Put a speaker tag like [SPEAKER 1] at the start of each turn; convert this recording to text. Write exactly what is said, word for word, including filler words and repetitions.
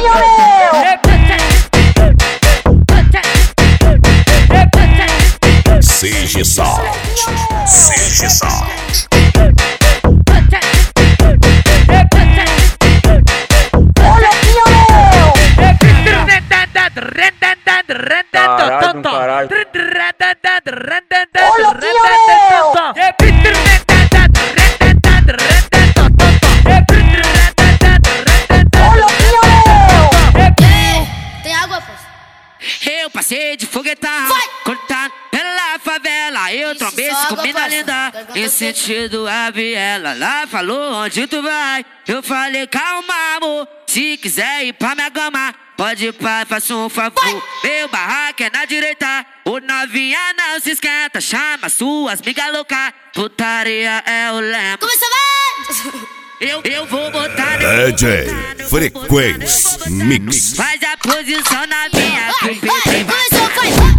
[SPEAKER 1] louquinho meu!
[SPEAKER 2] C G Sound, C G Sound.
[SPEAKER 3] Caralho, caralho.
[SPEAKER 1] Ô louquinho meu! Ô louquinho meu!
[SPEAKER 4] Tem água, pô?
[SPEAKER 5] Eu passei de foguetão, cortado pela favela. Eu trombei
[SPEAKER 4] só
[SPEAKER 5] esse
[SPEAKER 4] água,
[SPEAKER 5] comida
[SPEAKER 4] parça.
[SPEAKER 5] linda,
[SPEAKER 4] Garganta
[SPEAKER 5] em
[SPEAKER 4] seca.
[SPEAKER 5] sentido a viela. Lá falou onde tu vai, eu falei calma amor. Se quiser ir pra minha gama, pode ir pra, faça um favor. Meu barraco é na direita, o novinha não se esquenta. Chama suas migas loucas, putaria é o lema.
[SPEAKER 4] Começa, vai!
[SPEAKER 5] Eu, eu vou botar
[SPEAKER 2] D J Frequência Mix.
[SPEAKER 5] Faz a posição na minha, que o P T vai.
[SPEAKER 4] Começou, vai!